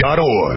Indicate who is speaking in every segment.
Speaker 1: SonsofLiberty.org.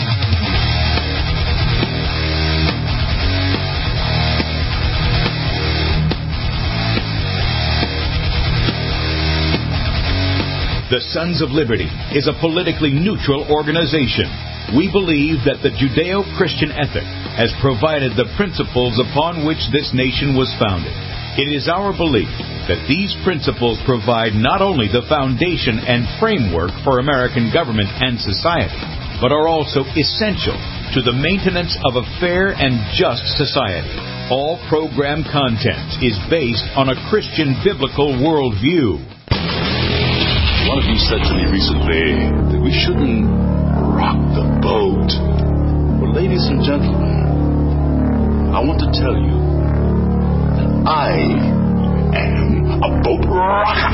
Speaker 1: The Sons of Liberty is a politically neutral organization. We believe that the Judeo-Christian ethic has provided the principles upon which this nation was founded. It is our belief that these principles provide not only the foundation and framework for American government and society, but are also essential to the maintenance of a fair and just society. All program content is based on a Christian biblical worldview.
Speaker 2: One of you said to me recently that we shouldn't rock the boat. Well, ladies and gentlemen, I want to tell you that I am a boat rocker.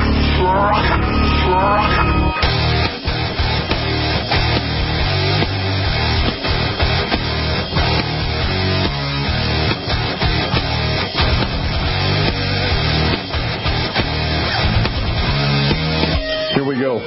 Speaker 3: Here we go.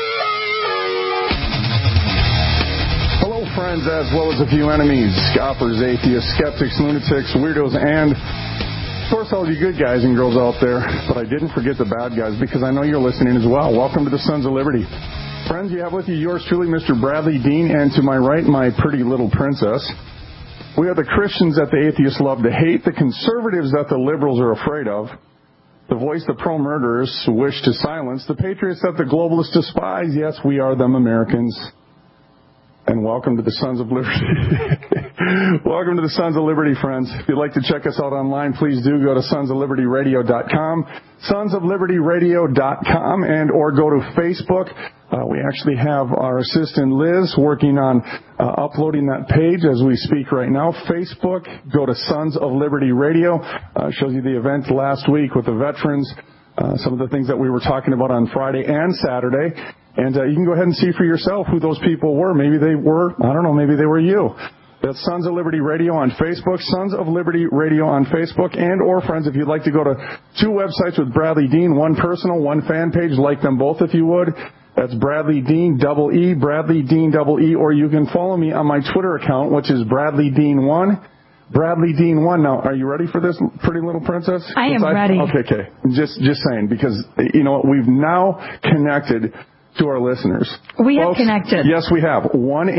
Speaker 3: Hello, friends, as well as a few enemies, scoffers, atheists, skeptics, lunatics, weirdos, and, of course, all you good guys and girls out there. But I didn't forget the bad guys because I know you're listening as well. Welcome to the Sons of Liberty. Friends, you have with you yours truly, Mr. Bradley Dean, and to my right, my pretty little princess. We are the Christians that the atheists love to hate, the conservatives that the liberals are afraid of, the voice the pro-murderers wish to silence, the patriots that the globalists despise. Yes, we are them Americans. And welcome to the Sons of Liberty. Welcome to the Sons of Liberty, friends. If you'd like to check us out online, please do go to sonsoflibertyradio.com, sonsoflibertyradio.com, and or go to Facebook. We actually have our assistant Liz working on uploading that page as we speak right now. Facebook, go to Sons of Liberty Radio. Shows you the event last week with the veterans, some of the things that we were talking about on Friday and Saturday. And you can go ahead and see for yourself who those people were. Maybe they were, I don't know, maybe they were you. That's Sons of Liberty Radio on Facebook, Sons of Liberty Radio on Facebook, and or, friends, if you'd like to go to two websites with Bradley Dean, one personal, one fan page, like them both if you would. That's Bradley Dean, double E, Bradley Dean, double E, or you can follow me on my Twitter account, which is Bradley Dean 1. Bradley Dean 1. Now, are you ready for this, pretty little princess?
Speaker 4: I am ready.
Speaker 3: Okay. Just saying, because, you know what, we've now connected to our listeners.
Speaker 4: We have connected.
Speaker 3: Yes, we have.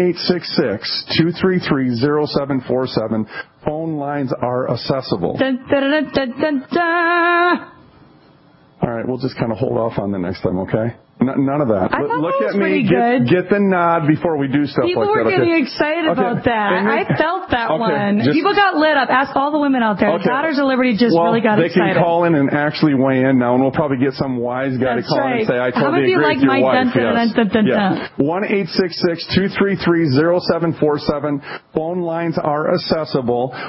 Speaker 3: 1-866-233-0747. Phone lines are accessible.
Speaker 4: Dun, dun, dun, dun, dun, dun.
Speaker 3: All right, we'll just kind of hold off on the next time, okay? None of that.
Speaker 4: I thought
Speaker 3: Look
Speaker 4: that was
Speaker 3: at me.
Speaker 4: Get
Speaker 3: Get the nod before we do stuff
Speaker 4: People
Speaker 3: like that.
Speaker 4: People were getting excited about that. I felt that one. People got lit up. Ask all the women out there. The Daughters of Liberty just really got excited.
Speaker 3: They can call in and actually weigh in now, and we'll probably get some wise guy to call in and say, I totally agree with your wife. Yes. 1-866-233-0747. Phone lines are accessible.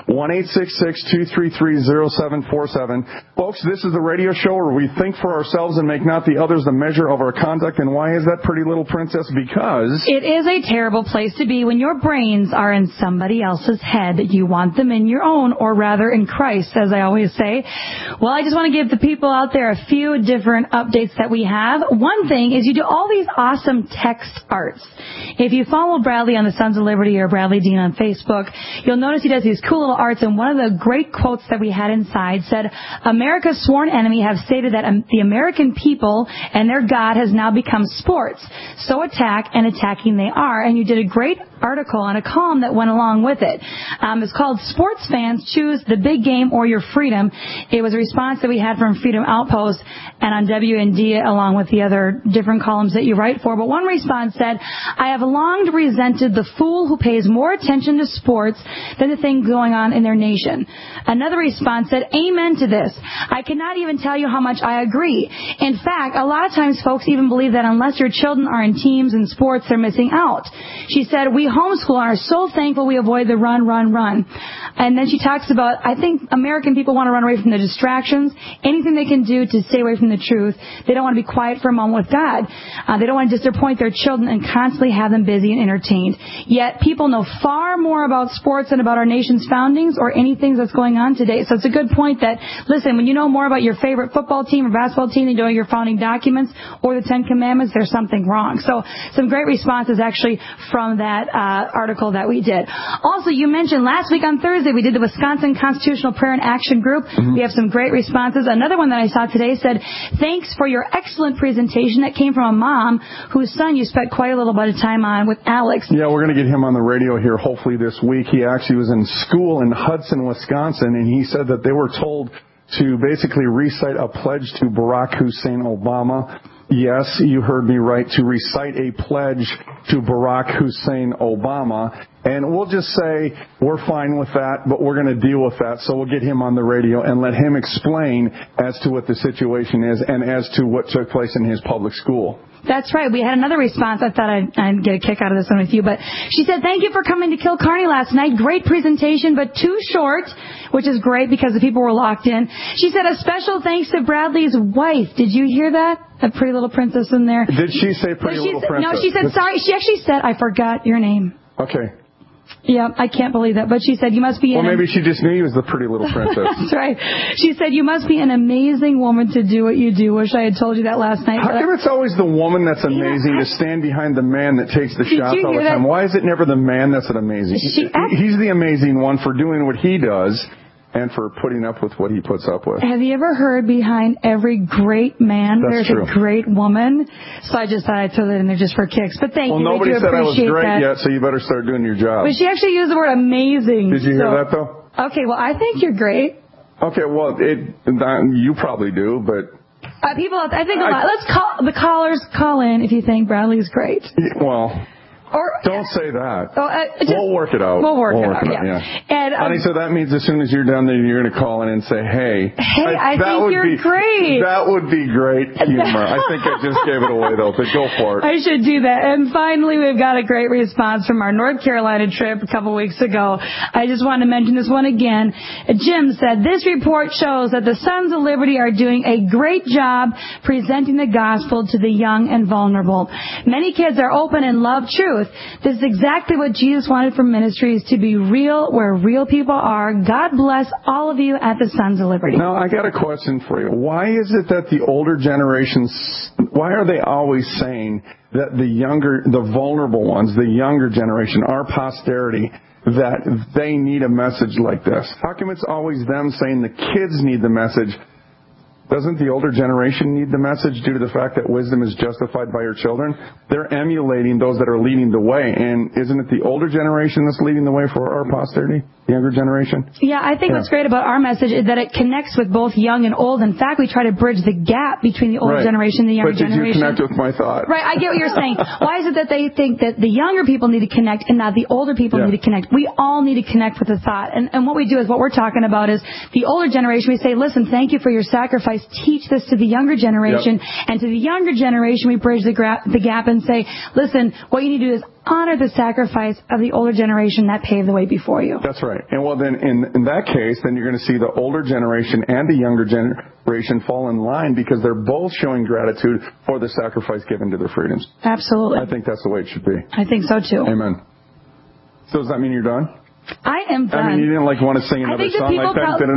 Speaker 3: 1-866-233-0747. Folks, this is the radio show where we think for ourselves and make not the others the measure of our conduct. And why is that, pretty little princess? Because
Speaker 4: it is a terrible place to be when your brains are in somebody else's head. You want them in your own, or rather in Christ, as I always say. Well, I just want to give the people out there a few different updates that we have. One thing is you do all these awesome text arts. If you follow Bradley on the Sons of Liberty or Bradley Dean on Facebook, you'll notice he does these cool little arts, and one of the great quotes that we had inside said, America's sworn enemy have stated that the American people and their God has now become sports. So attack and attacking they are. And you did a great article and a column that went along with it. It's called Sports Fans Choose the Big Game or Your Freedom. It was a response that we had from Freedom Outpost and on WND along with the other different columns that you write for. But one response said, I have long resented the fool who pays more attention to sports than the things going on in their nation. Another response said, amen to this. I cannot even tell you how much I agree. In fact, a lot of times folks even believe that unless your children are in teams and sports, they're missing out. She said, we homeschool and are so thankful we avoid the run. And then she talks about, I think American people want to run away from the distractions, anything they can do to stay away from the truth. They don't want to be quiet for a moment with God. They don't want to disappoint their children and constantly have them busy and entertained. Yet people know far more about sports and about our nation's foundings or anything that's going on today. So it's a good point that, listen, when you know more about your favorite football team or basketball team than you know your founding documents or the Ten Commandments, there's something wrong. So some great responses actually from that article that we did. Also, you mentioned last week on Thursday we did the Wisconsin Constitutional Prayer and Action Group. We have some great responses. Another one that I saw today said, thanks for your excellent presentation. That came from a mom whose son you spent quite a little bit of time on with Alex.
Speaker 3: Yeah, we're going to get him on the radio here hopefully this week. He actually was in school in Hudson, Wisconsin, and he said that they were told to basically recite a pledge to Barack Hussein Obama. Yes, you heard me right, to recite a pledge to Barack Hussein Obama. And we'll just say we're fine with that, but we're going to deal with that. So we'll get him on the radio and let him explain as to what the situation is and as to what took place in his public school.
Speaker 4: That's right. We had another response. I thought I'd get a kick out of this one with you. But she said, thank you for coming to Kilcarney last night. Great presentation, but too short, which is great because the people were locked in. She said, a special thanks to Bradley's wife. Did you hear that? A Pretty Little Princess in there.
Speaker 3: Did she say Pretty Little Princess?
Speaker 4: No, she said, sorry. She actually said, I forgot your name.
Speaker 3: Okay.
Speaker 4: Yeah, I can't believe that. But she said, you must be
Speaker 3: Well, maybe she just knew you was the Pretty Little Princess.
Speaker 4: That's right. She said, you must be an amazing woman to do what you do. Wish I had told you that last night.
Speaker 3: How come it's always the woman that's amazing to stand behind the man that takes the shots all the time? Why is it never the man that's an amazing? He's the amazing one for doing what he does and for putting up with what he puts up with.
Speaker 4: Have you ever heard behind every great man there's a great woman? So I just thought I'd throw that in there just for kicks. But thank you.
Speaker 3: Well, nobody said I was great yet, so you better start doing your job.
Speaker 4: But she actually used the word amazing.
Speaker 3: Did you hear that, though?
Speaker 4: Okay, well, I think you're great.
Speaker 3: Okay, well, you probably do, but...
Speaker 4: People, I think a lot. Let's call the callers. Call in if you think Bradley's great.
Speaker 3: Well... Don't say that.
Speaker 4: We'll
Speaker 3: work it out.
Speaker 4: We'll work it out, yeah. And,
Speaker 3: honey, so that means as soon as you're done there, you're going to call in and say, hey,
Speaker 4: I think you're great.
Speaker 3: That would be great humor. I think I just gave it away, though, but go for it.
Speaker 4: I should do that. And finally, we've got a great response from our North Carolina trip a couple weeks ago. I just want to mention this one again. Jim said, this report shows that the Sons of Liberty are doing a great job presenting the gospel to the young and vulnerable. Many kids are open and love truth. This is exactly what Jesus wanted from ministries, to be real where real people are. God bless all of you at the Sons of Liberty.
Speaker 3: Now, I got a question for you. Why is it that the older generations, why are they always saying that the vulnerable ones, the younger generation, our posterity, that they need a message like this? How come it's always them saying the kids need the message? Doesn't the older generation need the message due to the fact that wisdom is justified by your children? They're emulating those that are leading the way. And isn't it the older generation that's leading the way for our posterity? The younger generation?
Speaker 4: Yeah, I think what's great about our message is that it connects with both young and old. In fact, we try to bridge the gap between the older generation and the younger generation.
Speaker 3: But did you connect with my thought?
Speaker 4: Right, I get what you're saying. Why is it that they think that the younger people need to connect and not the older people need to connect? We all need to connect with the thought. And what we do is, what we're talking about is the older generation. We say, listen, thank you for your sacrifice. Teach this to the younger generation. And to the younger generation, we bridge the gap and say, listen, what you need to do is honor the sacrifice of the older generation that paved the way before you.
Speaker 3: That's right. And well, then in that case, then you're going to see the older generation and the younger generation fall in line because they're both showing gratitude for the sacrifice given to their freedoms.
Speaker 4: Absolutely.
Speaker 3: I think that's the way it should be.
Speaker 4: I think so too.
Speaker 3: Amen. So does that mean you're done?
Speaker 4: I am done.
Speaker 3: I mean, you didn't want to sing another song like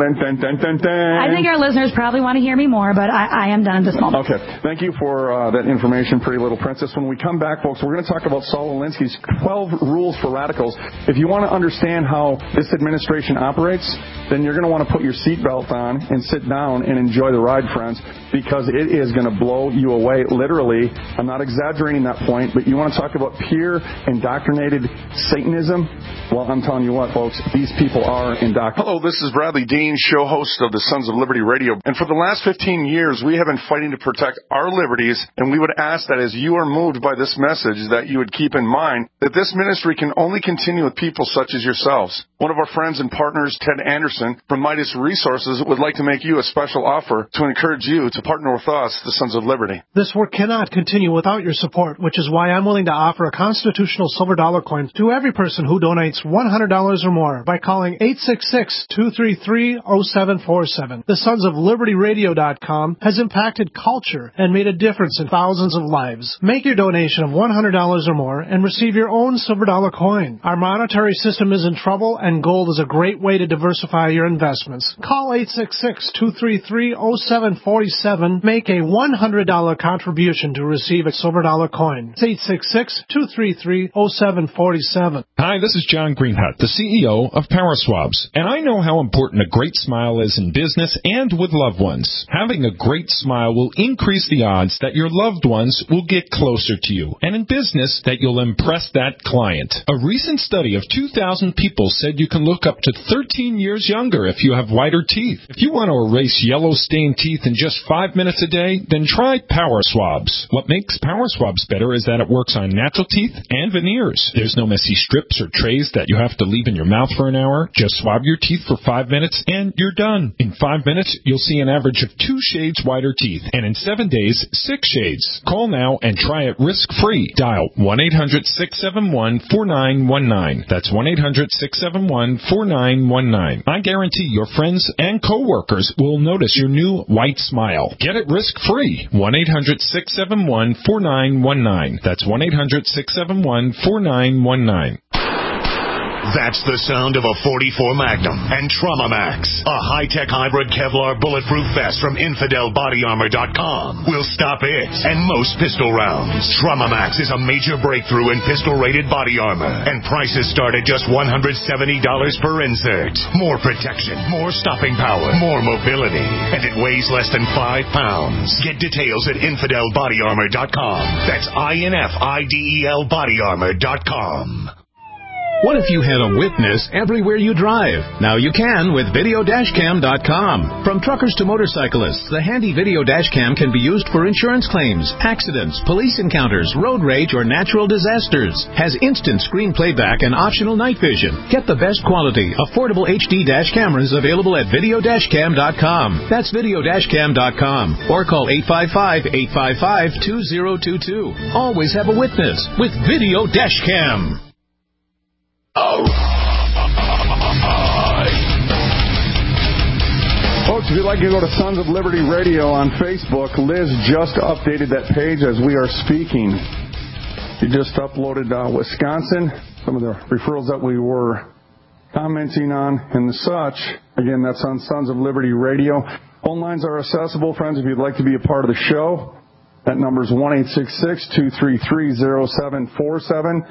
Speaker 4: I think our listeners probably want to hear me more, but I am done at this moment.
Speaker 3: Okay. Thank you for that information, Pretty Little Princess. When we come back, folks, we're going to talk about Saul Alinsky's 12 rules for radicals. If you want to understand how this administration operates, then you're going to want to put your seatbelt on and sit down and enjoy the ride, friends, because it is going to blow you away, literally. I'm not exaggerating that point, but you want to talk about pure indoctrinated Satanism? Well, I'm telling you what, folks, these people are indoctrinated. Hello, this is Bradley Dean, show host of the Sons of Liberty Radio. And for the last 15 years, we have been fighting to protect our liberties, and we would ask that as you are moved by this message, that you would keep in mind that this ministry can only continue with people such as yourselves. One of our friends and partners, Ted Anderson, from Midas Resources, would like to make you a special offer to encourage you to partner with us, the Sons of Liberty.
Speaker 5: This work cannot continue without your support, which is why I'm willing to offer a constitutional silver dollar coin to every person who donates $100 or more by calling 866-233-0747. The Sons of Liberty Radio.com has impacted culture and made a difference in thousands of lives. Make your donation of $100 or more and receive your own silver dollar coin. Our monetary system is in trouble, and gold is a great way to diversify your investments. Call 866-233-0747. Make a $100 contribution to receive a silver dollar coin. It's 866-233-0747.
Speaker 6: Hi, this is John Greenhut, the CEO of PowerSwabs, and I know how important a great smile is in business and with loved ones. Having a great smile will increase the odds that your loved ones will get closer to you, and in business that you'll impress that client. A recent study of 2,000 people said you can look up to 13 years younger if you have whiter teeth. If you want to erase yellow stained teeth in just 5 minutes a day, then try PowerSwabs. What makes PowerSwabs better is that it works on natural teeth and veneers. There's no messy strips or trays that you have to leave in your mouth for an hour. Just swab your teeth for 5 minutes and you're done. In 5 minutes, you'll see an average of 2 shades whiter teeth, and in 7 days, 6 shades. Call now and try it risk-free. Dial 1-800-671-4919. That's 1-800-671-4919. I guarantee your friends and coworkers will notice your new white smile. Get it risk-free. 1-800-671-4919. That's 1-800-671-4919.
Speaker 7: That's the sound of a .44 Magnum and Trauma Max, a high-tech hybrid Kevlar bulletproof vest from InfidelBodyArmor.com. Will stop it and most pistol rounds. Trauma Max is a major breakthrough in pistol-rated body armor, and prices start at just $170 per insert. More protection, more stopping power, more mobility, and it weighs less than 5 pounds. Get details at InfidelBodyArmor.com. That's INFIDEL BodyArmor.com.
Speaker 8: What if you had a witness everywhere you drive? Now you can with Videodashcam.com. From truckers to motorcyclists, the handy video dashcam can be used for insurance claims, accidents, police encounters, road rage, or natural disasters. Has instant screen playback and optional night vision. Get the best quality, affordable HD dash cameras available at Videodashcam.com. That's Videodashcam.com. Or call 855-855-2022. Always have a witness with Video Dashcam.
Speaker 3: Folks, if you'd like to go to Sons of Liberty Radio on Facebook, Liz just updated that page as we are speaking. She just uploaded Wisconsin, some of the referrals that we were commenting on and such. Again, that's on Sons of Liberty Radio. Phone lines are accessible, friends, if you'd like to be a part of the show. That number is 1-866-233-0747.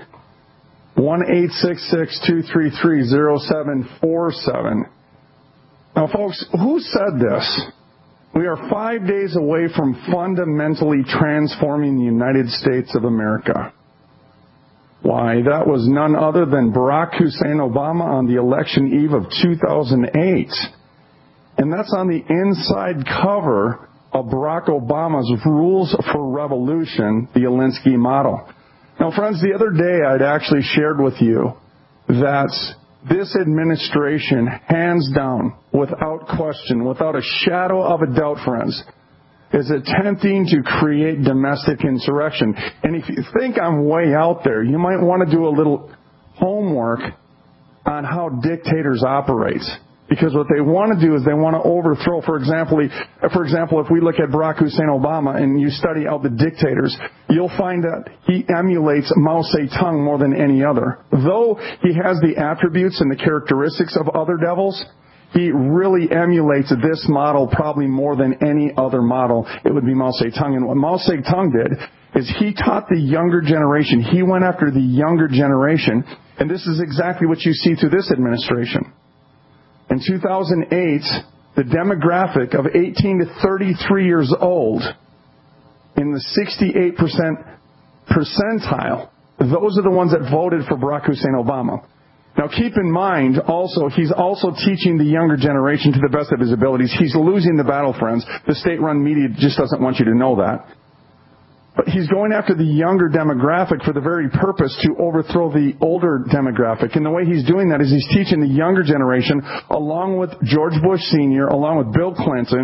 Speaker 3: 1-866-233-0747. Now, folks, who said this? We are 5 days away from fundamentally transforming the United States of America. Why, that was none other than Barack Hussein Obama on the election eve of 2008. And that's on the inside cover of Barack Obama's Rules for Revolution, the Alinsky model. Now, friends, the other day I'd actually shared with you that this administration, hands down, without question, without a shadow of a doubt, friends, is attempting to create domestic insurrection. And if you think I'm way out there, you might want to do a little homework on how dictators operate. Because what they want to do is they want to overthrow, for example, if we look at Barack Hussein Obama and you study out the dictators, you'll find that he emulates Mao Zedong more than any other. Though he has the attributes and the characteristics of other devils, he really emulates this model probably more than any other model. It would be Mao Zedong. And what Mao Zedong did is he taught the younger generation. He went after the younger generation. And this is exactly what you see through this administration. In 2008, the demographic of 18 to 33 years old in the 68% percentile, those are the ones that voted for Barack Hussein Obama. Now keep in mind also, he's also teaching the younger generation to the best of his abilities. He's losing the battle, friends. The state-run media just doesn't want you to know that. But he's going after the younger demographic for the very purpose to overthrow the older demographic. And the way he's doing that is he's teaching the younger generation, along with George Bush Sr., along with Bill Clinton,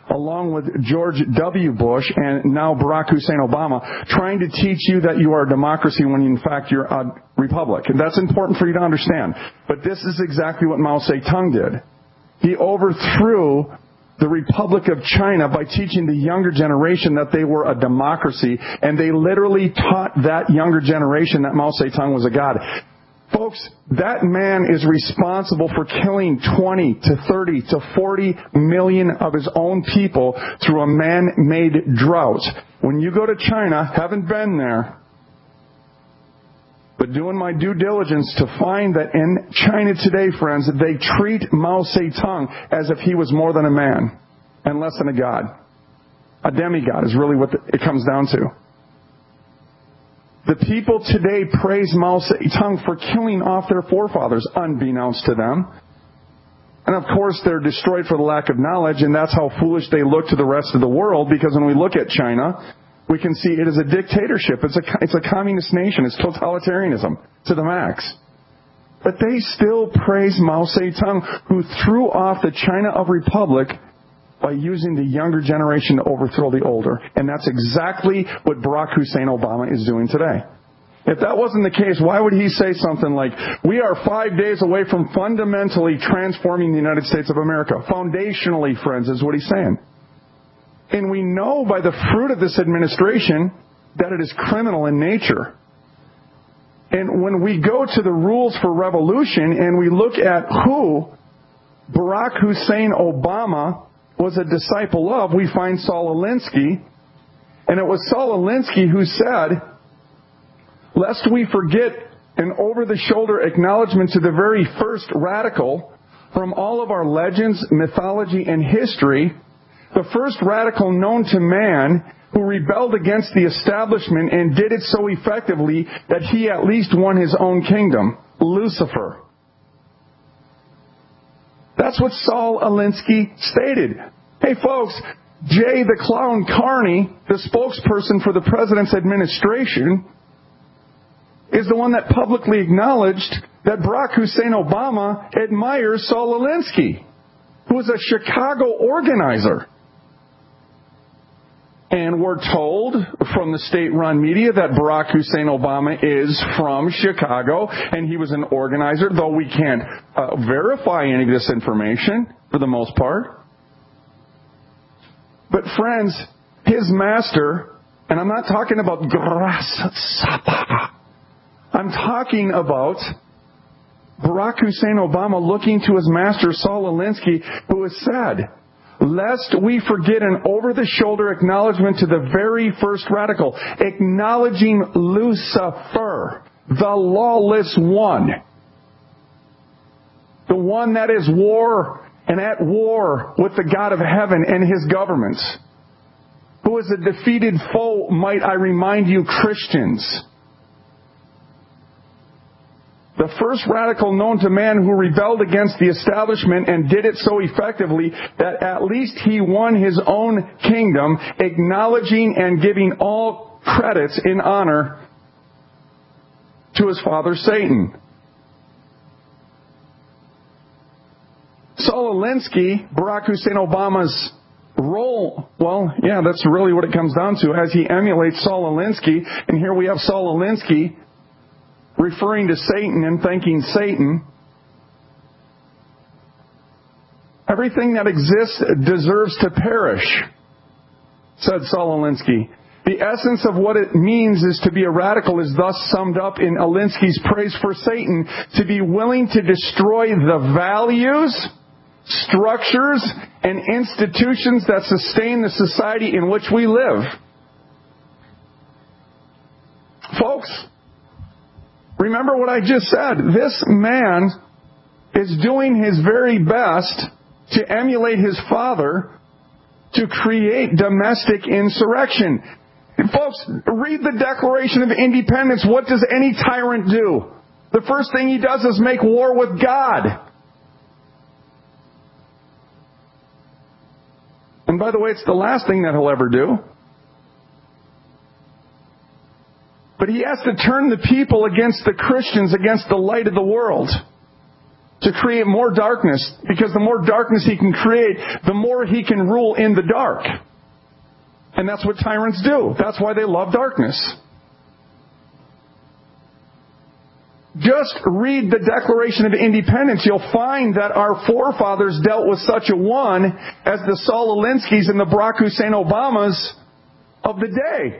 Speaker 3: along with George W. Bush and now Barack Hussein Obama, trying to teach you that you are a democracy when in fact you're a republic. And that's important for you to understand. But this is exactly what Mao Zedong did. He overthrew the Republic of China by teaching the younger generation that they were a democracy, and they literally taught that younger generation that Mao Zedong was a god. Folks, that man is responsible for killing 20 to 30 to 40 million of his own people through a man-made drought. When you go to China, haven't been there, but doing my due diligence to find that in China today, friends, they treat Mao Zedong as if he was more than a man and less than a god. A demigod is really what it comes down to. The people today praise Mao Zedong for killing off their forefathers, unbeknownst to them. And of course, they're destroyed for the lack of knowledge, and that's how foolish they look to the rest of the world, because when we look at China, we can see it is a dictatorship. It's a communist nation. It's totalitarianism to the max. But they still praise Mao Zedong, who threw off the China of Republic by using the younger generation to overthrow the older. And that's exactly what Barack Hussein Obama is doing today. If that wasn't the case, why would he say something like, we are 5 days away from fundamentally transforming the United States of America? Foundationally, friends, is what he's saying. And we know by the fruit of this administration that it is criminal in nature. And when we go to the rules for revolution and we look at who Barack Hussein Obama was a disciple of, we find Saul Alinsky. And it was Saul Alinsky who said, lest we forget an over-the-shoulder acknowledgement to the very first radical from all of our legends, mythology, and history, the first radical known to man who rebelled against the establishment and did it so effectively that he at least won his own kingdom, Lucifer. That's what Saul Alinsky stated. Hey folks, Jay the Clown Carney, the spokesperson for the president's administration, is the one that publicly acknowledged that Barack Hussein Obama admires Saul Alinsky, who is a Chicago organizer. And we're told from the state-run media that Barack Hussein Obama is from Chicago, and he was an organizer, though we can't verify any of this information for the most part. But friends, his master, and I'm not talking about Grasshopper, I'm talking about Barack Hussein Obama looking to his master, Saul Alinsky, who has said, lest we forget an over-the-shoulder acknowledgement to the very first radical, acknowledging Lucifer, the lawless one, the one that is war and at war with the God of heaven and his governments, who is a defeated foe, might I remind you, Christians. The first radical known to man who rebelled against the establishment and did it so effectively that at least he won his own kingdom, acknowledging and giving all credits in honor to his father Satan. Saul Alinsky, Barack Hussein Obama's role, well, yeah, that's really what it comes down to, as he emulates Saul Alinsky. And here we have Saul Alinsky referring to Satan and thanking Satan. Everything that exists deserves to perish, said Saul Alinsky. The essence of what it means is to be a radical is thus summed up in Alinsky's praise for Satan, to be willing to destroy the values, structures, and institutions that sustain the society in which we live. Folks, remember what I just said. This man is doing his very best to emulate his father to create domestic insurrection. And folks, read the Declaration of Independence. What does any tyrant do? The first thing he does is make war with God. And by the way, it's the last thing that he'll ever do. But he has to turn the people against the Christians, against the light of the world. to create more darkness, because the more darkness he can create, the more he can rule in the dark. And that's what tyrants do. That's why they love darkness. Just read the Declaration of Independence. You'll find that our forefathers dealt with such a one as the Saul Alinsky's and the Barack Hussein Obamas of the day.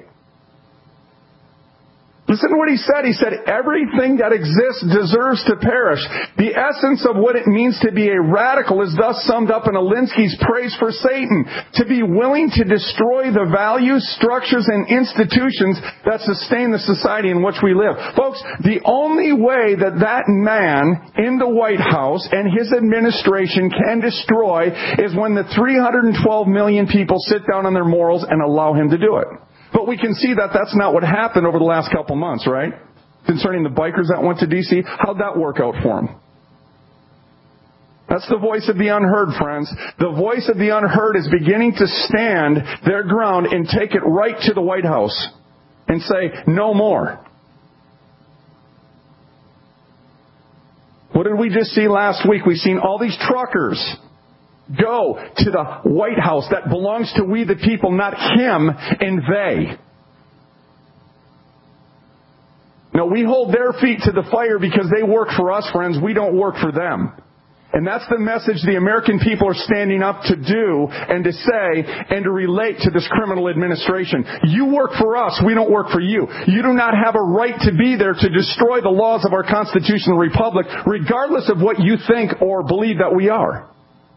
Speaker 3: Listen to what he said. He said, everything that exists deserves to perish. The essence of what it means to be a radical is thus summed up in Alinsky's praise for Satan. To be willing to destroy the values, structures, and institutions that sustain the society in which we live. Folks, the only way that that man in the White House and his administration can destroy is when the 312 million people sit down on their morals and allow him to do it. But we can see that that's not what happened over the last couple months, right? Concerning the bikers that went to D.C., how'd that work out for them? That's the voice of the unheard, friends. The voice of the unheard is beginning to stand their ground and take it right to the White House and say, no more. What did we just see last week? We've seen all these truckers go to the White House that belongs to we the people, not him and they. No, we hold their feet to the fire because they work for us, friends. We don't work for them. And that's the message the American people are standing up to do and to say and to relate to this criminal administration. You work for us. We don't work for you. You do not have a right to be there to destroy the laws of our constitutional republic, regardless of what you think or believe that we are.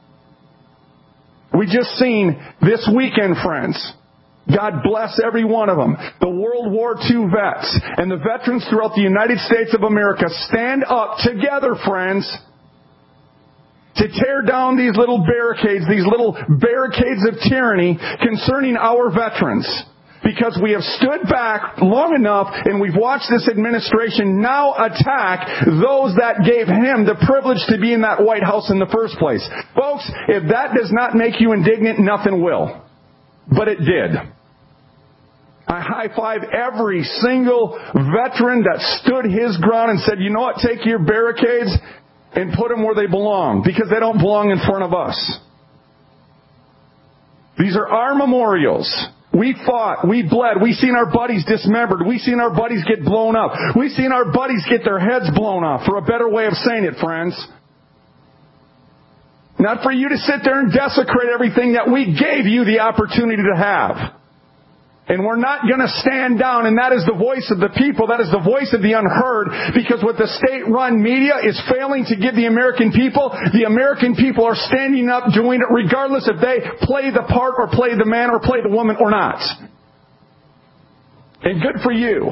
Speaker 3: We just seen this weekend, friends. God bless every one of them. The World War II vets and the veterans throughout the United States of America stand up together, friends, to tear down these little barricades of tyranny concerning our veterans. Because we have stood back long enough and we've watched this administration now attack those that gave him the privilege to be in that White House in the first place. Folks, if that does not make you indignant, nothing will. But it did. I high-five every single veteran that stood his ground and said, you know what, take your barricades and put them where they belong, because they don't belong in front of us. These are our memorials. We fought, we bled, we seen our buddies dismembered, we seen our buddies get blown up, we seen our buddies get their heads blown off, for a better way of saying it, friends. Not for you to sit there and desecrate everything that we gave you the opportunity to have. And we're not going to stand down, and that is the voice of the people, that is the voice of the unheard, because what the state-run media is failing to give the American people are standing up doing it regardless if they play the part or play the man or play the woman or not. And good for you.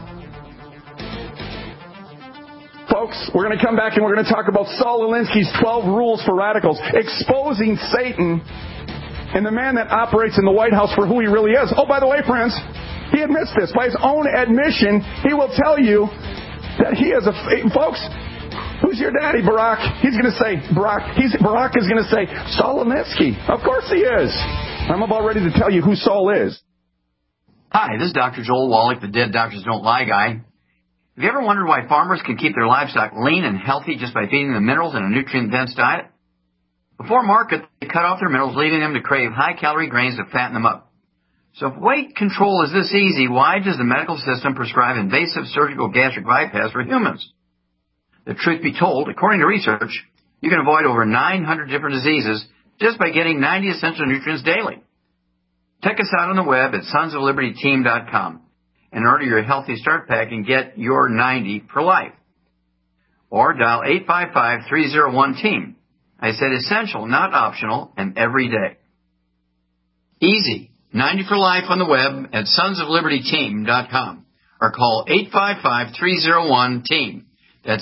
Speaker 3: Folks, we're going to come back and we're going to talk about Saul Alinsky's 12 rules for radicals, exposing Satan and the man that operates in the White House for who he really is. Oh, by the way, friends, he admits this. By his own admission, he will tell you that he is folks, who's your daddy, Barack? He's going to say, Barack is going to say, Saul Alinsky. Of course he is. I'm about ready to tell you who Saul is.
Speaker 9: Hi, this is Dr. Joel Wallach, the Dead Doctors Don't Lie guy. Have you ever wondered why farmers can keep their livestock lean and healthy just by feeding them minerals in a nutrient-dense diet? Before market, they cut off their minerals, leaving them to crave high-calorie grains to fatten them up. So if weight control is this easy, why does the medical system prescribe invasive surgical gastric bypass for humans? The truth be told, according to research, you can avoid over 900 different diseases just by getting 90 essential nutrients daily. Check us out on the web at sonsoflibertyteam.com and order your Healthy Start Pack and get your 90 for life. Or dial 855-301-TEAM. I said essential, not optional, and every day. Easy. 90 for life on the web at sonsoflibertyteam.com or call 855-301-TEAM. That's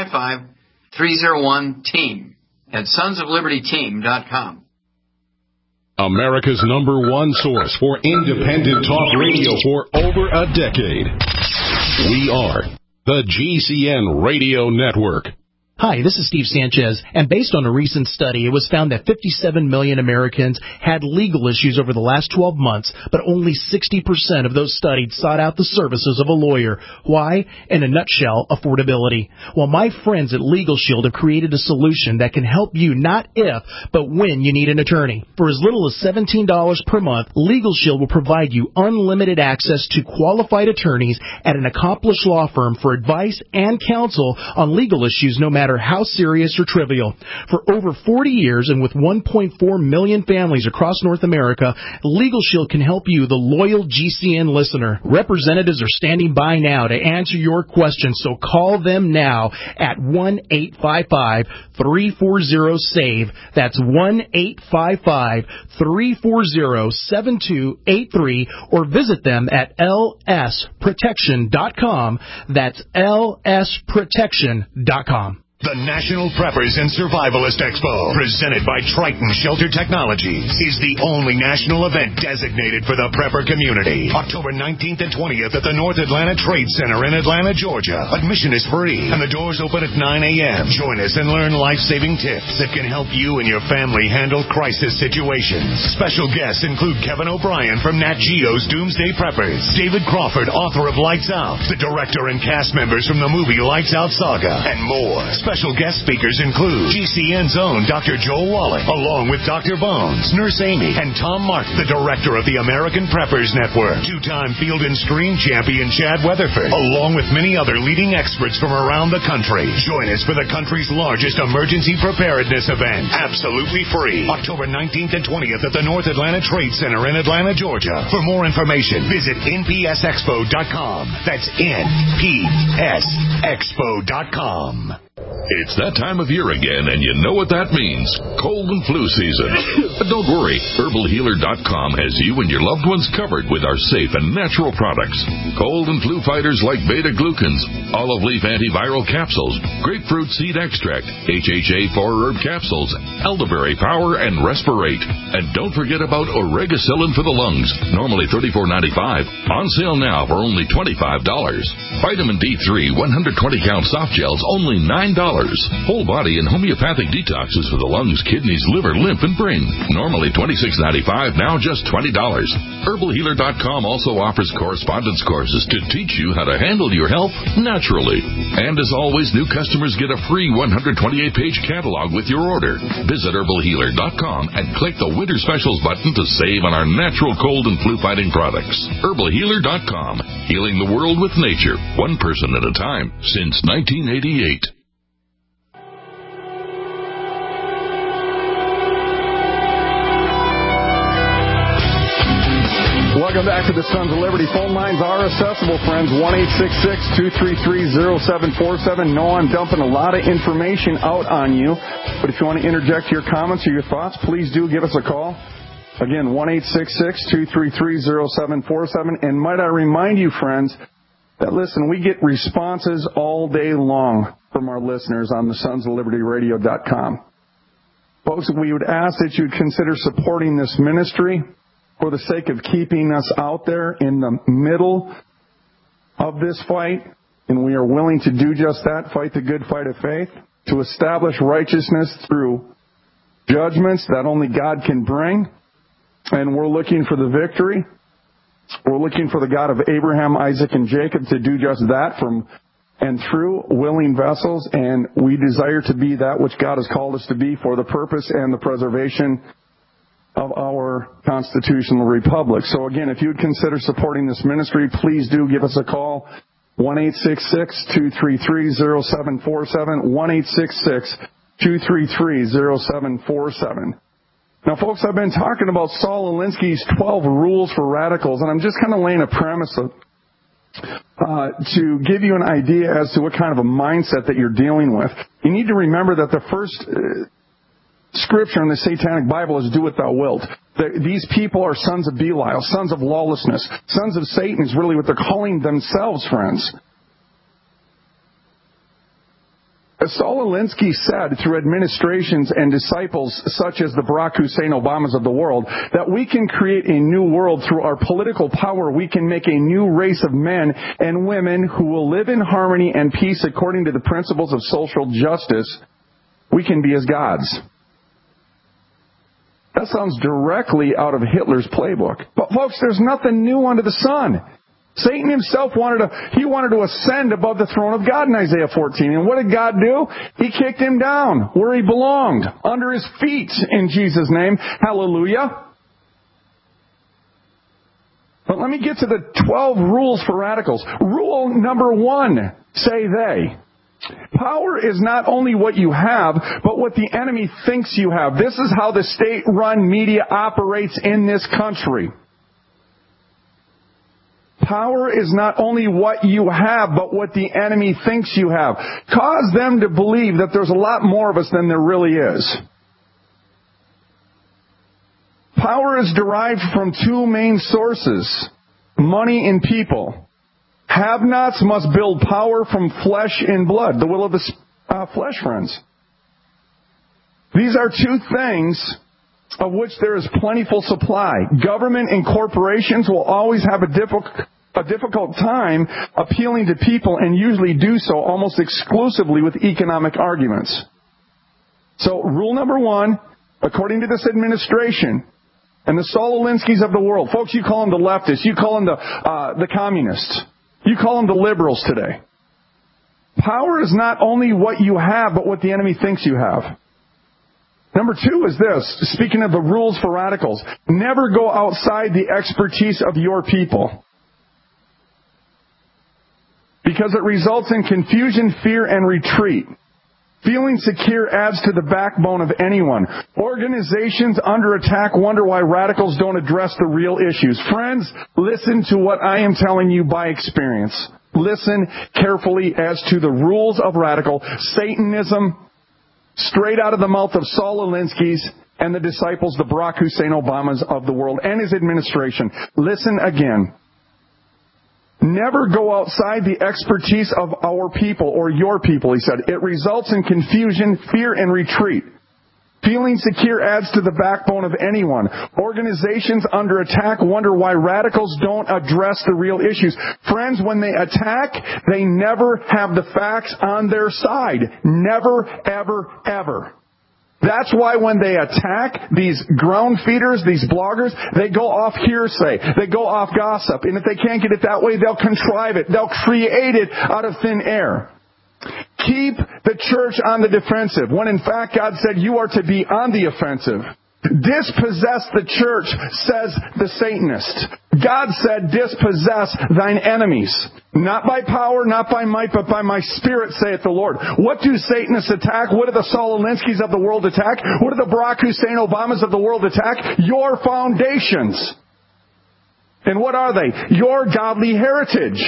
Speaker 9: 855-301-TEAM at sonsoflibertyteam.com.
Speaker 10: America's #1 source for independent talk radio for over a decade. We are the GCN Radio Network.
Speaker 11: Hi, this is Steve Sanchez, and based on a recent study, it was found that 57 million Americans had legal issues over the last 12 months, but only 60% of those studied sought out the services of a lawyer. Why? In a nutshell, affordability. Well, my friends at Legal Shield have created a solution that can help you not if, but when you need an attorney. For as little as $17 per month, Legal Shield will provide you unlimited access to qualified attorneys at an accomplished law firm for advice and counsel on legal issues, no matter how serious or trivial. For over 40 years and with 1.4 million families across North America, Legal Shield can help you, the loyal GCN listener. Representatives are standing by now to answer your questions, so call them now at 1-855-340-SAVE. That's 1-855-340-7283, or visit them at lsprotection.com. That's lsprotection.com.
Speaker 7: The National Preppers and Survivalist Expo, presented by Triton Shelter Technologies, is the only national event designated for the prepper community. October 19th and 20th at the North Atlanta Trade Center in Atlanta, Georgia. Admission is free, and the doors open at 9 a.m. Join us and learn life-saving tips that can help you and your family handle crisis situations. Special guests include Kevin O'Brien from Nat Geo's Doomsday Preppers, David Crawford, author of Lights Out, the director and cast members from the movie Lights Out Saga, and more. Special guest speakers include GCN's own Dr. Joel Wallach, along with Dr. Bones, Nurse Amy, and Tom Martin, the director of the American Preppers Network, two-time Field and Stream champion Chad Weatherford, along with many other leading experts from around the country. Join us for the country's largest emergency preparedness event, absolutely free, October 19th and 20th at the North Atlanta Trade Center in Atlanta, Georgia. For more information, visit npsexpo.com. That's npsexpo.com.
Speaker 10: It's that time of year again, and you know what that means. Cold and flu season. But don't worry. HerbalHealer.com has you and your loved ones covered with our safe and natural products. Cold and flu fighters like beta-glucans, olive leaf antiviral capsules, grapefruit seed extract, HHA 4-herb capsules, elderberry power, and Respirate. And don't forget about Oregacillin for the lungs, normally $34.95. On sale now for only $25. Vitamin D3 120-count soft gels, only $9. Whole body and homeopathic detoxes for the lungs, kidneys, liver, lymph, and brain. Normally $26.95, now just $20. HerbalHealer.com also offers correspondence courses to teach you how to handle your health naturally. And as always, new customers get a free 128-page catalog with your order. Visit HerbalHealer.com and click the Winter Specials button to save on our natural cold and flu-fighting products. HerbalHealer.com, healing the world with nature, one person at a time, since 1988.
Speaker 3: Welcome back to the Sons of Liberty. Phone lines are accessible, friends. 1-866-233-0747. No, I'm dumping a lot of information out on you, but if you want to interject your comments or your thoughts, please do give us a call. Again, 1-866-233-0747. And might I remind you, friends, that, listen, we get responses all day long from our listeners on the sonsoflibertyradio.com. Folks, we would ask that you'd consider supporting this ministry for the sake of keeping us out there in the middle of this fight, and we are willing to do just that, fight the good fight of faith, to establish righteousness through judgments that only God can bring, and we're looking for the victory. We're looking for the God of Abraham, Isaac, and Jacob to do just that from and through willing vessels, and we desire to be that which God has called us to be for the purpose and the preservation of our constitutional republic. So again, if you would consider supporting this ministry, please do give us a call. 1-866-233-0747. 1-866-233-0747. Now, folks, I've been talking about Saul Alinsky's 12 rules for radicals, and I'm just kind of laying a premise to give you an idea as to what kind of a mindset that you're dealing with. You need to remember that the first Scripture in the Satanic Bible is do what thou wilt. These people are sons of Belial, sons of lawlessness. Sons of Satan is really what they're calling themselves, friends. Saul Alinsky said through administrations and disciples such as the Barack Hussein Obamas of the world that we can create a new world through our political power. We can make a new race of men and women who will live in harmony and peace according to the principles of social justice. We can be as gods. That sounds directly out of Hitler's playbook. But folks, there's nothing new under the sun. Satan himself wanted to ascend above the throne of God in Isaiah 14. And what did God do? He kicked him down where he belonged, under his feet in Jesus' name. Hallelujah. But let me get to the 12 rules for radicals. Rule number 1, say they. Power is not only what you have, but what the enemy thinks you have. This is how the state-run media operates in this country. Power is not only what you have, but what the enemy thinks you have. Cause them to believe that there's a lot more of us than there really is. Power is derived from 2 main sources: money and people. Have-nots must build power from flesh and blood, the will of the flesh, friends. These are 2 things of which there is plentiful supply. Government and corporations will always have a difficult time appealing to people, and usually do so almost exclusively with economic arguments. So rule number 1, according to this administration and the Saul Alinskys of the world, folks, you call them the leftists, you call them the communists, you call them the liberals today. Power is not only what you have, but what the enemy thinks you have. Number 2 is this, speaking of the rules for radicals, never go outside the expertise of your people, because it results in confusion, fear, and retreat. Feeling secure adds to the backbone of anyone. Organizations under attack wonder why radicals don't address the real issues. Friends, listen to what I am telling you by experience. Listen carefully as to the rules of radical Satanism, straight out of the mouth of Saul Alinsky's and the disciples, the Barack Hussein Obamas of the world, and his administration. Listen again. Never go outside the expertise of our people or your people, he said. It results in confusion, fear, and retreat. Feeling secure adds to the backbone of anyone. Organizations under attack wonder why radicals don't address the real issues. Friends, when they attack, they never have the facts on their side. Never, ever, ever. That's why when they attack these ground feeders, these bloggers, they go off hearsay. They go off gossip. And if they can't get it that way, they'll contrive it. They'll create it out of thin air. Keep the church on the defensive, when in fact God said you are to be on the offensive. Dispossess the church, says the Satanist. God said, dispossess thine enemies. Not by power, not by might, but by my Spirit, saith the Lord. What do Satanists attack? What do the Saul Alinskys of the world attack? What do the Barack Hussein Obamas of the world attack? Your foundations. And what are they? Your godly heritage.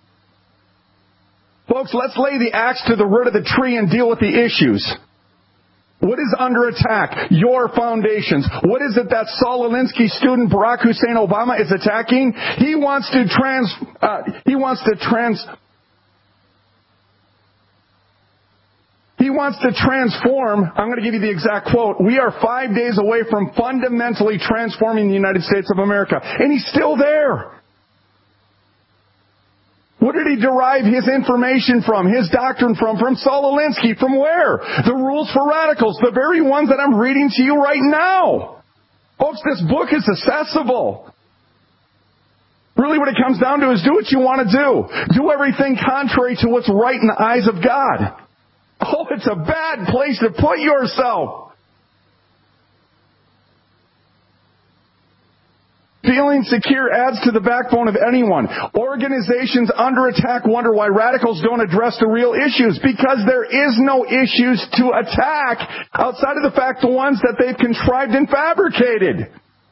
Speaker 3: Folks, let's lay the axe to the root of the tree and deal with the issues. What is under attack? Your foundations. What is it that Saul Alinsky student Barack Hussein Obama is attacking? He wants to transform. I'm going to give you the exact quote. We are 5 days away from fundamentally transforming the United States of America. And he's still there. What did he derive his information from, his doctrine from Saul Alinsky? From where? The rules for radicals, the very ones that I'm reading to you right now. Folks, this book is accessible. Really what it comes down to is do what you want to do. Do everything contrary to what's right in the eyes of God. Oh, it's a bad place to put yourself. Feeling secure adds to the backbone of anyone. Organizations under attack wonder why radicals don't address the real issues. Because there is no issues to attack outside of the fact the ones that they've contrived and fabricated.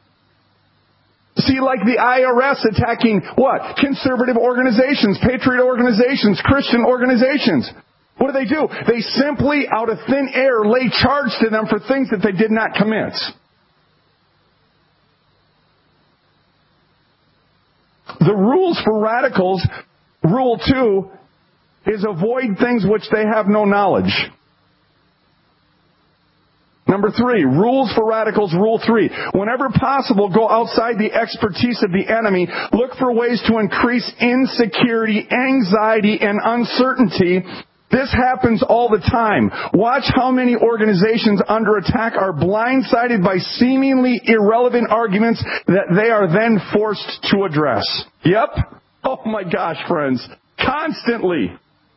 Speaker 3: See, like the IRS attacking what? Conservative organizations, patriot organizations, Christian organizations. What do? They simply, out of thin air, lay charge to them for things that they did not commit. The rules for radicals, rule 2, is avoid things which they have no knowledge. Number 3, rules for radicals. Rule 3, whenever possible, go outside the expertise of the enemy. Look for ways to increase insecurity, anxiety, and uncertainty. This happens all the time. Watch how many organizations under attack are blindsided by seemingly irrelevant arguments that they are then forced to address. Yep. Oh my gosh, friends. Constantly.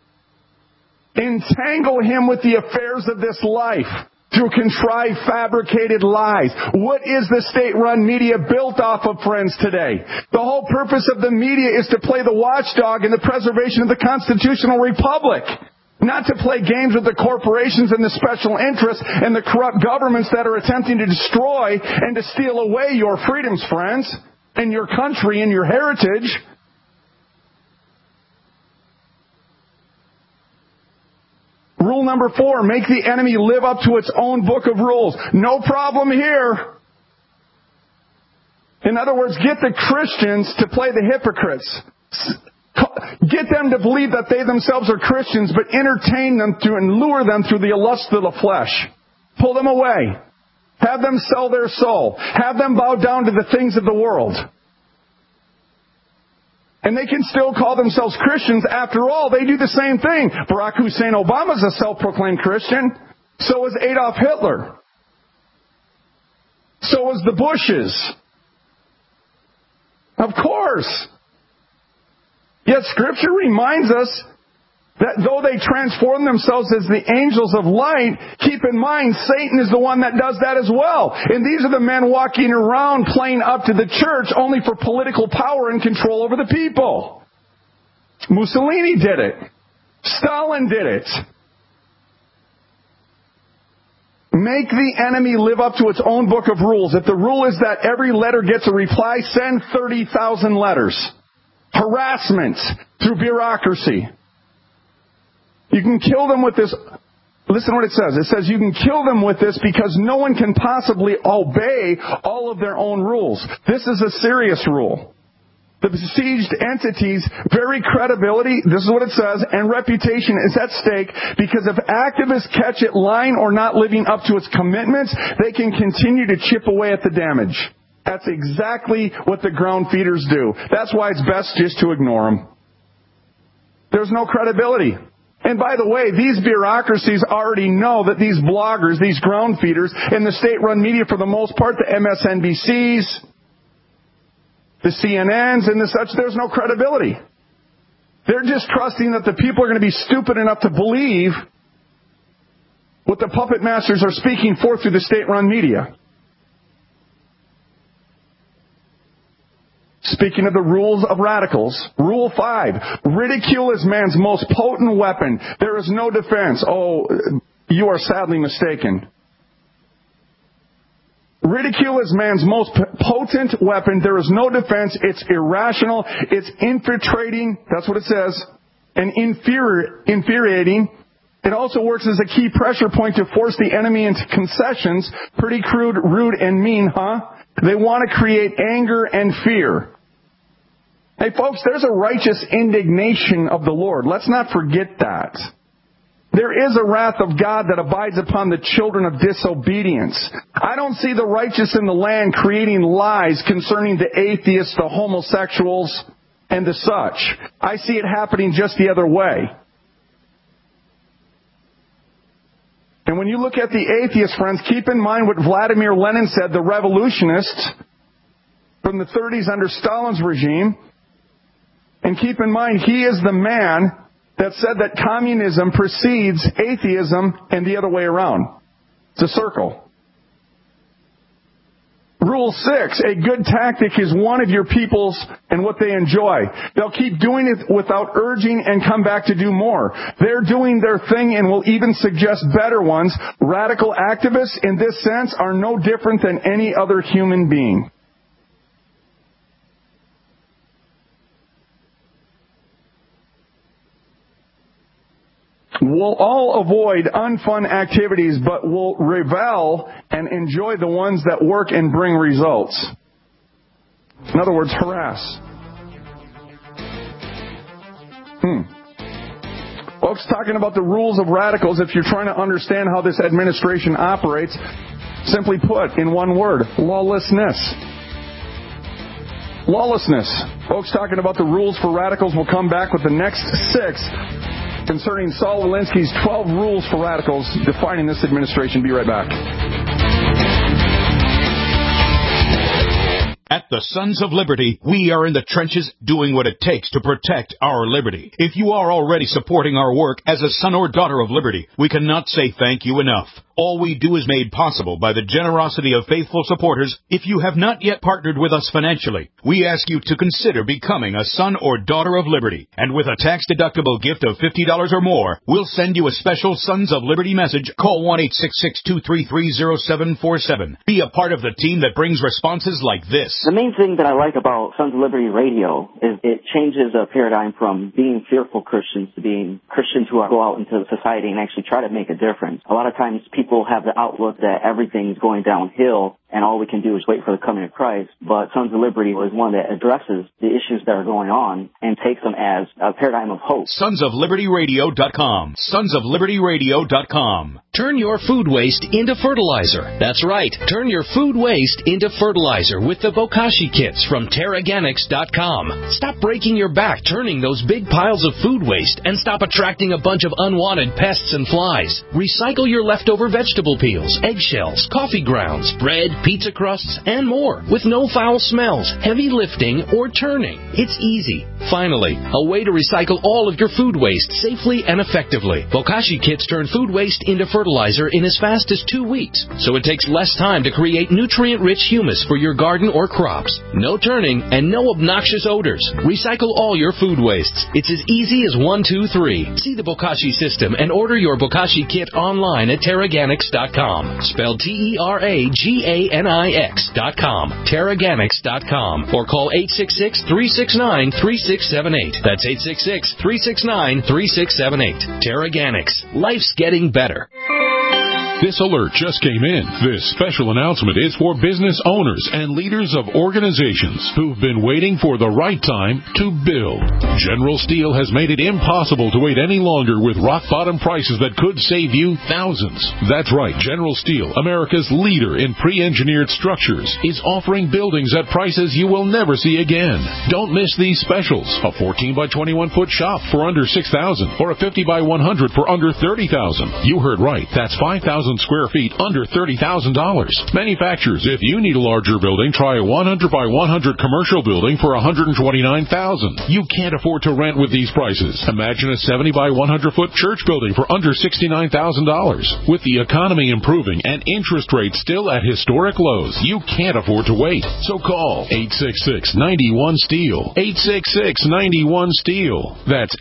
Speaker 3: Entangle him with the affairs of this life through contrived, fabricated lies. What is the state-run media built off of, friends, today? The whole purpose of the media is to play the watchdog in the preservation of the constitutional republic. Not to play games with the corporations and the special interests and the corrupt governments that are attempting to destroy and to steal away your freedoms, friends, and your country and your heritage. Rule number 4, make the enemy live up to its own book of rules. No problem here. In other words, get the Christians to play the hypocrites. Get them to believe that they themselves are Christians, but entertain them through and lure them through the lust of the flesh. Pull them away. Have them sell their soul. Have them bow down to the things of the world. And they can still call themselves Christians. After all, they do the same thing. Barack Hussein Obama is a self-proclaimed Christian. So is Adolf Hitler. So is the Bushes. Of course. Yet Scripture reminds us that though they transform themselves as the angels of light, keep in mind Satan is the one that does that as well. And these are the men walking around playing up to the church only for political power and control over the people. Mussolini did it. Stalin did it. Make the enemy live up to its own book of rules. If the rule is that every letter gets a reply, send 30,000 letters. Harassment through bureaucracy. You can kill them with this. Listen to what it says. It says you can kill them with this because no one can possibly obey all of their own rules. This is a serious rule. The besieged entity's very credibility, this is what it says, and reputation is at stake because if activists catch it lying or not living up to its commitments, they can continue to chip away at the damage. That's exactly what the ground feeders do. That's why it's best just to ignore them. There's no credibility. And by the way, these bureaucracies already know that these bloggers, these ground feeders, and the state-run media for the most part, the MSNBCs, the CNNs, and the such, there's no credibility. They're just trusting that the people are going to be stupid enough to believe what the puppet masters are speaking forth through the state-run media. Speaking of the rules of radicals, Rule 5, ridicule is man's most potent weapon. There is no defense. Oh, you are sadly mistaken. Ridicule is man's most potent weapon. There is no defense. It's irrational. It's infiltrating. That's what it says. And infuriating. It also works as a key pressure point to force the enemy into concessions. Pretty crude, rude, and mean, huh? They want to create anger and fear. Hey folks, there's a righteous indignation of the Lord. Let's not forget that. There is a wrath of God that abides upon the children of disobedience. I don't see the righteous in the land creating lies concerning the atheists, the homosexuals, and the such. I see it happening just the other way. And when you look at the atheists, friends, keep in mind what Vladimir Lenin said, the revolutionists from the 30s under Stalin's regime. And keep in mind, he is the man that said that communism precedes atheism and the other way around. It's a circle. Rule 6, a good tactic is one of your people's and what they enjoy. They'll keep doing it without urging and come back to do more. They're doing their thing and will even suggest better ones. Radical activists, in this sense, are no different than any other human being. We'll all avoid unfun activities, but we'll revel and enjoy the ones that work and bring results. In other words, harass. Folks, talking about the rules of radicals, if you're trying to understand how this administration operates, simply put, in one word, lawlessness. Lawlessness. Folks, talking about the rules for radicals, we'll come back with the next 6 concerning Saul Alinsky's 12 rules for radicals defining this administration. Be right back.
Speaker 1: At the Sons of Liberty, we are in the trenches doing what it takes to protect our liberty. If you are already supporting our work as a son or daughter of liberty, we cannot say thank you enough. All we do is made possible by the generosity of faithful supporters. If you have not yet partnered with us financially, we ask you to consider becoming a son or daughter of liberty. And with a tax-deductible gift of $50 or more, we'll send you a special Sons of Liberty message. Call 1-866-233-0747. Be a part of the team that brings responses like this.
Speaker 12: The main thing that I like about Sons of Liberty Radio is it changes a paradigm from being fearful Christians to being Christians who go out into society and actually try to make a difference. A lot of times people have the outlook that everything's going downhill and all we can do is wait for the coming of Christ. But Sons of Liberty was one that addresses the issues that are going on and takes them as a paradigm of hope.
Speaker 1: SonsofLibertyRadio.com. SonsofLibertyRadio.com.
Speaker 13: Turn your food waste into fertilizer. That's right. Turn your food waste into fertilizer with the Bokashi kits from Terraganics.com. Stop breaking your back turning those big piles of food waste and stop attracting a bunch of unwanted pests and flies. Recycle your leftover vegetable peels, eggshells, coffee grounds, bread, pizza crusts, and more with no foul smells, heavy lifting, or turning. It's easy. Finally, a way to recycle all of your food waste safely and effectively. Bokashi kits turn food waste into fertilizer in as fast as 2 weeks, so it takes less time to create nutrient-rich humus for your garden or crops. No turning and no obnoxious odors. Recycle all your food wastes. It's as easy as 1, 2, 3. See the Bokashi system and order your Bokashi kit online at Terraganics.com. Spelled Terraganix.com. Terraganics.com. Or call 866-369-3678. That's 866-369-3678. Terraganics. Life's getting better.
Speaker 6: This alert just came in. This special announcement is for business owners and leaders of organizations who've been waiting for the right time to build. General Steel has made it impossible to wait any longer with rock-bottom prices that could save you thousands. That's right. General Steel, America's leader in pre-engineered structures, is offering buildings at prices you will never see again. Don't miss these specials. A 14 by 21 foot shop for under $6,000 or a 50 by 100 for under $30,000. You heard right. That's 5,000 square feet under $30,000. Manufacturers, if you need a larger building, try a 100 by 100 commercial building for $129,000. You can't afford to rent with these prices. Imagine a 70 by 100 foot church building for under $69,000. With the economy improving and interest rates still at historic lows, you can't afford to wait. So call 866-91-STEEL. 866-91-STEEL. That's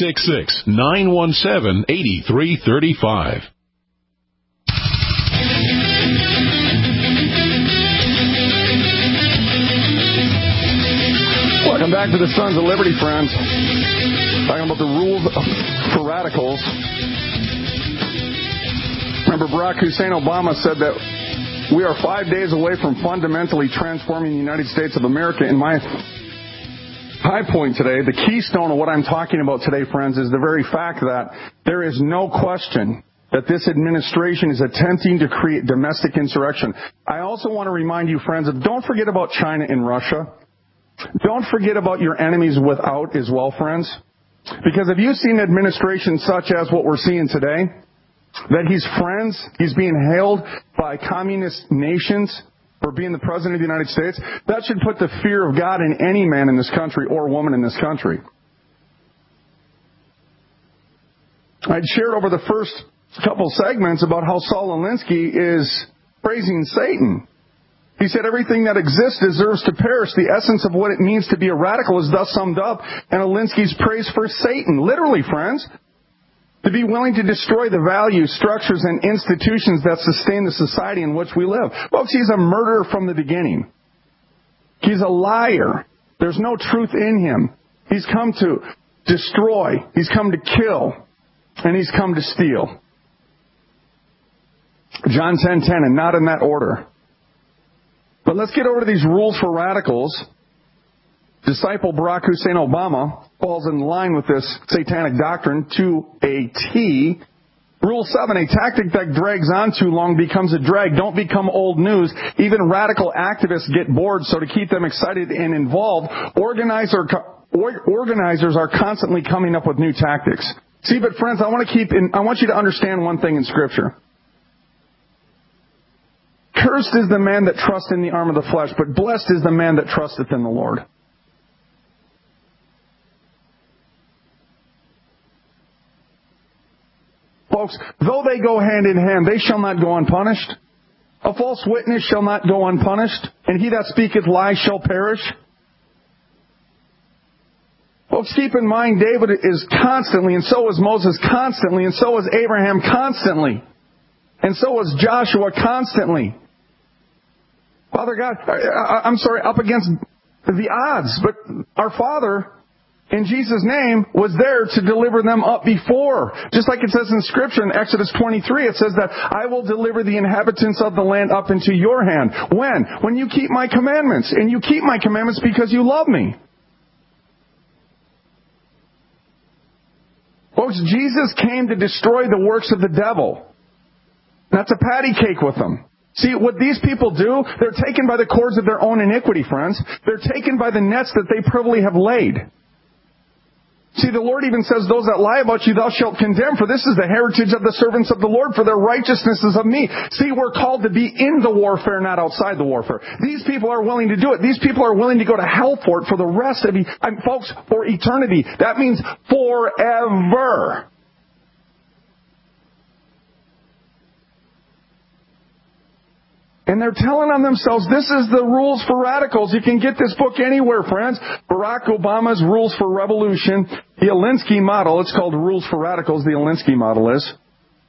Speaker 6: 866-917-8335.
Speaker 3: Welcome back to the Sons of Liberty, friends. Talking about the rules for radicals. Remember, Barack Hussein Obama said that we are 5 days away from fundamentally transforming the United States of America. In my high point today, the keystone of what I'm talking about today, friends, is the very fact that there is no question that this administration is attempting to create domestic insurrection. I also want to remind you, friends, that don't forget about China and Russia. Don't forget about your enemies without as well, friends. Because if you see an administration such as what we're seeing today, that he's friends, he's being hailed by communist nations for being the President of the United States, that should put the fear of God in any man in this country or woman in this country. I'd shared over the first couple segments about how Saul Alinsky is praising Satan. He said everything that exists deserves to perish. The essence of what it means to be a radical is thus summed up in Alinsky's praise for Satan. Literally, friends. To be willing to destroy the values, structures, and institutions that sustain the society in which we live. Folks, he's a murderer from the beginning. He's a liar. There's no truth in him. He's come to destroy. He's come to kill. And he's come to steal. John 10:10, and not in that order. But let's get over to these rules for radicals. Disciple Barack Hussein Obama falls in line with this satanic doctrine to a T. Rule 7, a tactic that drags on too long becomes a drag. Don't become old news. Even radical activists get bored, so to keep them excited and involved, organizers are constantly coming up with new tactics. See, but friends, I want you to understand one thing in Scripture. Cursed is the man that trusts in the arm of the flesh, but blessed is the man that trusteth in the Lord. Folks, though they go hand in hand, they shall not go unpunished. A false witness shall not go unpunished, and he that speaketh lies shall perish. Folks, keep in mind, David is constantly, and so is Moses constantly, and so is Abraham constantly, and so is Joshua constantly. Father God, up against the odds, but our Father, in Jesus' name, was there to deliver them up before. Just like it says in Scripture in Exodus 23, it says that I will deliver the inhabitants of the land up into your hand. When? When you keep my commandments. And you keep my commandments because you love me. Folks, Jesus came to destroy the works of the devil. Not to patty cake with them. See, what these people do, they're taken by the cords of their own iniquity, friends. They're taken by the nets that they privily have laid. See, the Lord even says, those that lie about you thou shalt condemn, for this is the heritage of the servants of the Lord, for their righteousness is of me. See, we're called to be in the warfare, not outside the warfare. These people are willing to do it. These people are willing to go to hell for it for the rest of folks, for eternity. That means forever. And they're telling on themselves, this is the rules for radicals. You can get this book anywhere, friends. Barack Obama's Rules for Revolution. The Alinsky model. It's called Rules for Radicals. The Alinsky model is.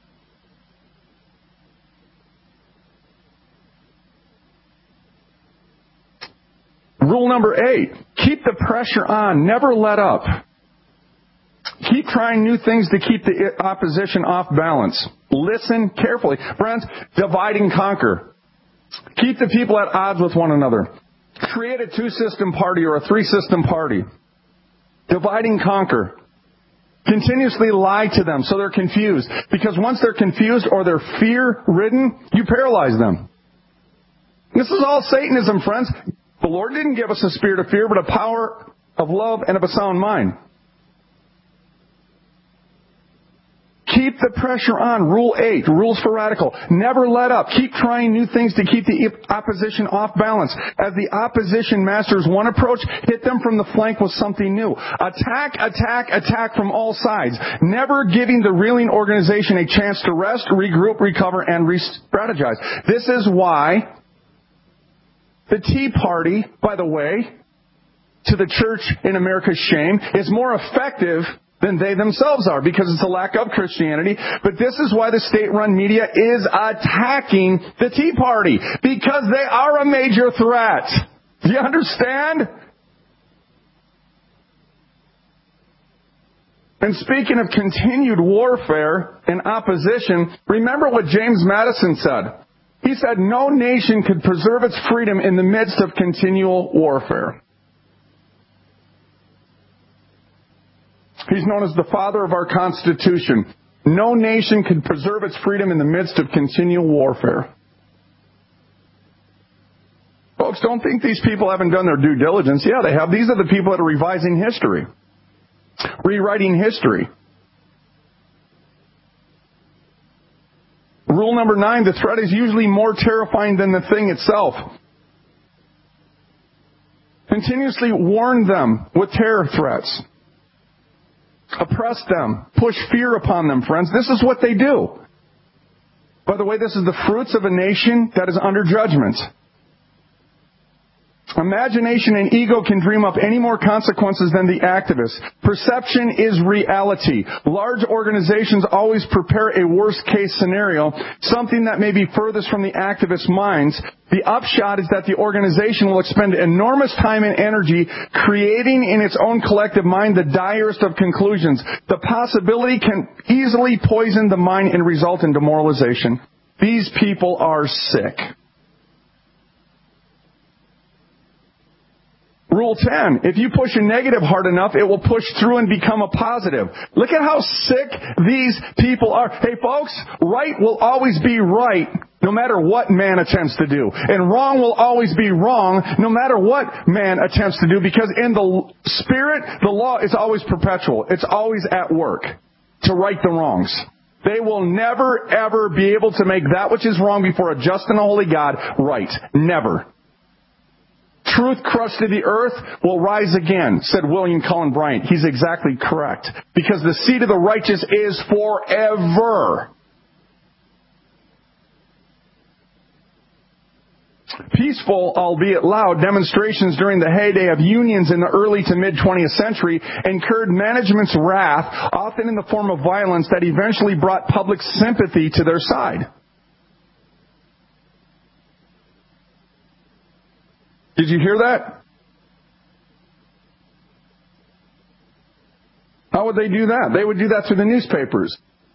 Speaker 3: Rule number 8. Keep the pressure on. Never let up. Keep trying new things to keep the opposition off balance. Listen carefully. Friends, divide and conquer. Keep the people at odds with one another. Create a 2-system party or a 3-system party. Divide and conquer. Continuously lie to them so they're confused. Because once they're confused or they're fear-ridden, you paralyze them. This is all Satanism, friends. The Lord didn't give us a spirit of fear, but a power of love and of a sound mind. Keep the pressure on. Rule 8, rules for radical. Never let up. Keep trying new things to keep the opposition off balance. As the opposition masters one approach, hit them from the flank with something new. Attack, attack, attack from all sides. Never giving the reeling organization a chance to rest, regroup, recover, and re-strategize. This is why the Tea Party, by the way, to the church in America's shame, is more effective than they themselves are, because it's a lack of Christianity. But this is why the state-run media is attacking the Tea Party, because they are a major threat. Do you understand? And speaking of continued warfare and opposition, remember what James Madison said. He said, no nation could preserve its freedom in the midst of continual warfare. He's known as the father of our Constitution. No nation can preserve its freedom in the midst of continual warfare. Folks, don't think these people haven't done their due diligence. Yeah, they have. These are the people that are revising history, rewriting history. Rule number 9, the threat is usually more terrifying than the thing itself. Continuously warn them with terror threats. Oppress them. Push fear upon them, friends. This is what they do. By the way, this is the fruits of a nation that is under judgment. Imagination and ego can dream up any more consequences than the activists. Perception is reality. Large organizations always prepare a worst-case scenario, something that may be furthest from the activists' minds. The upshot is that the organization will expend enormous time and energy creating in its own collective mind the direst of conclusions. The possibility can easily poison the mind and result in demoralization. These people are sick. Rule 10, if you push a negative hard enough, it will push through and become a positive. Look at how sick these people are. Hey folks, right will always be right no matter what man attempts to do. And wrong will always be wrong no matter what man attempts to do, because in the spirit, the law is always perpetual. It's always at work to right the wrongs. They will never, ever be able to make that which is wrong before a just and a holy God right. Never. Truth crushed to the earth will rise again, said William Cullen Bryant. He's exactly correct. Because the seed of the righteous is forever. Peaceful, albeit loud, demonstrations during the heyday of unions in the early to mid-20th century incurred management's wrath, often in the form of violence that eventually brought public sympathy to their side. Did you hear that? How would they do that? They would do that through the newspapers.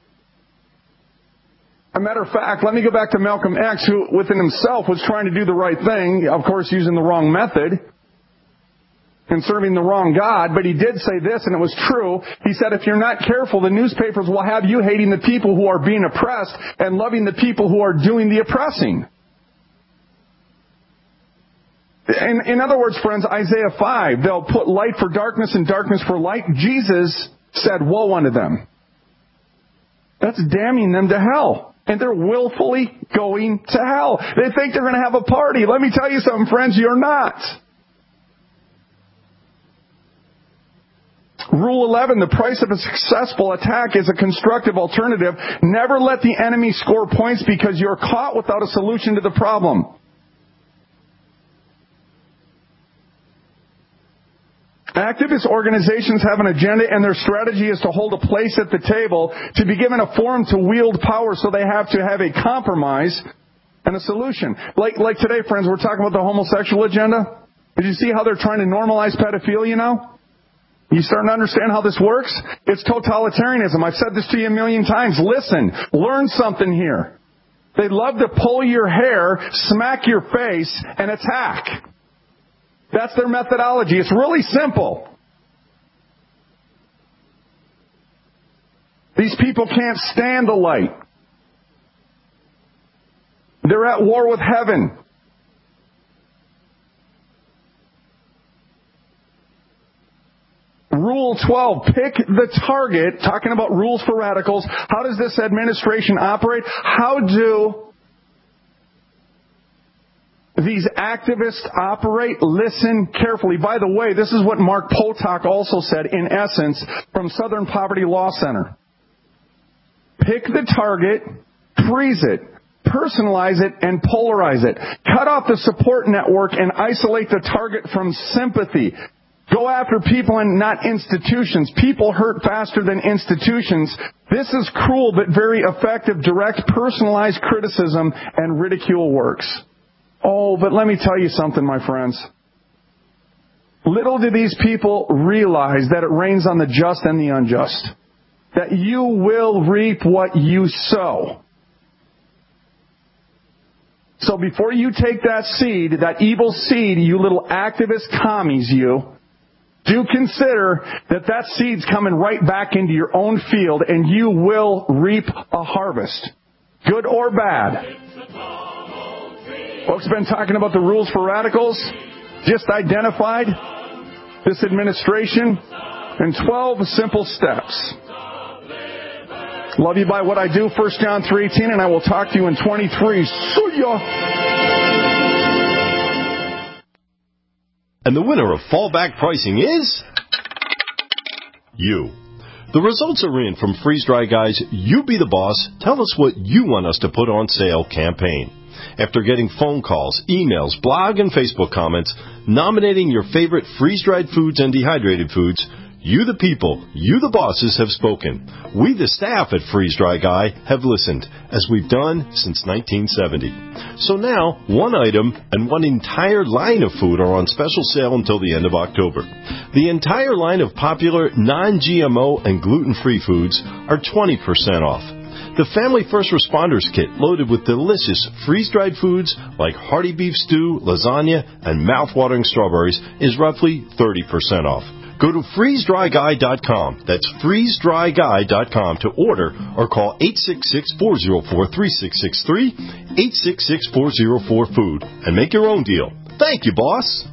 Speaker 3: As a matter of fact, let me go back to Malcolm X, who within himself was trying to do the right thing, of course using the wrong method and serving the wrong God, but he did say this, and it was true. He said, if you're not careful, the newspapers will have you hating the people who are being oppressed and loving the people who are doing the oppressing. In other words, friends, Isaiah 5, they'll put light for darkness and darkness for light. Jesus said, woe unto them. That's damning them to hell. And they're willfully going to hell. They think they're going to have a party. Let me tell you something, friends, you're not. Rule 11, the price of a successful attack is a constructive alternative. Never let the enemy score points because you're caught without a solution to the problem. Activist organizations have an agenda, and their strategy is to hold a place at the table, to be given a forum to wield power, so they have to have a compromise and a solution. Like today, friends, we're talking about the homosexual agenda. Did you see how they're trying to normalize pedophilia now? You starting to understand how this works? It's totalitarianism. I've said this to you a million times. Listen, learn something here. They love to pull your hair, smack your face, and attack. That's their methodology. It's really simple. These people can't stand the light. They're at war with heaven. Rule 12, pick the target. Talking about rules for radicals. How does this administration operate? How do these activists operate? Listen carefully. By the way, this is what Mark Potok also said, in essence, from Southern Poverty Law Center. Pick the target, freeze it, personalize it, and polarize it. Cut off the support network and isolate the target from sympathy. Go after people and not institutions. People hurt faster than institutions. This is cruel but very effective. Direct, personalized criticism and ridicule works. Oh, but let me tell you something, my friends. Little do these people realize that it rains on the just and the unjust. That you will reap what you sow. So before you take that seed, that evil seed, you little activist commies, you, do consider that that seed's coming right back into your own field, and you will reap a harvest. Good or bad. Folks have been talking about the rules for radicals. Just identified this administration in 12 simple steps. Love you by what I do, 1 John 3:18, and I will talk to you in 23. See ya!
Speaker 14: And the winner of fallback pricing is you. The results are in from Freeze Dry Guy's You Be the Boss, Tell Us What You Want Us to Put on Sale campaign. After getting phone calls, emails, blog, and Facebook comments nominating your favorite freeze-dried foods and dehydrated foods, you the people, you the bosses have spoken. We the staff at Freeze Dry Guy have listened, as we've done since 1970. So now, one item and one entire line of food are on special sale until the end of October. The entire line of popular non-GMO and gluten-free foods are 20% off. The Family First Responders Kit, loaded with delicious freeze-dried foods like hearty beef stew, lasagna, and mouth-watering strawberries, is roughly 30% off. Go to freezedryguy.com. That's freezedryguy.com to order or call 866-404-3663, 866-404-FOOD, and make your own deal. Thank you, boss.